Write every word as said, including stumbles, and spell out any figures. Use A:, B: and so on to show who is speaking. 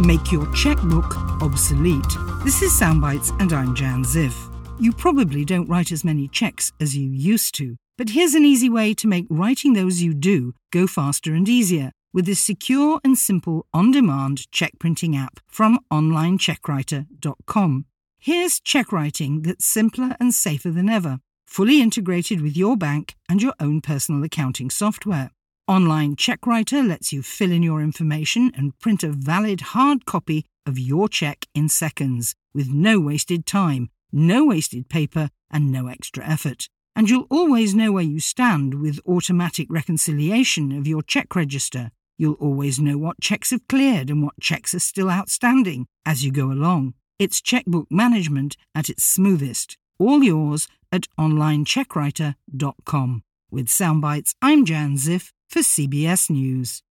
A: Make your checkbook obsolete. This is Soundbites and I'm Jan Ziff. You probably don't write as many checks as you used to, but here's an easy way to make writing those you do go faster and easier with this secure and simple on-demand check printing app from online check writer dot com. Here's check writing that's simpler and safer than ever, fully integrated with your bank and your own personal accounting software. Online CheckWriter lets you fill in your information and print a valid hard copy of your check in seconds, with no wasted time, no wasted paper, and no extra effort. And you'll always know where you stand with automatic reconciliation of your check register. You'll always know what checks have cleared and what checks are still outstanding as you go along. It's checkbook management at its smoothest. All yours at online check writer dot com. With Soundbites, I'm Jan Ziff for C B S News.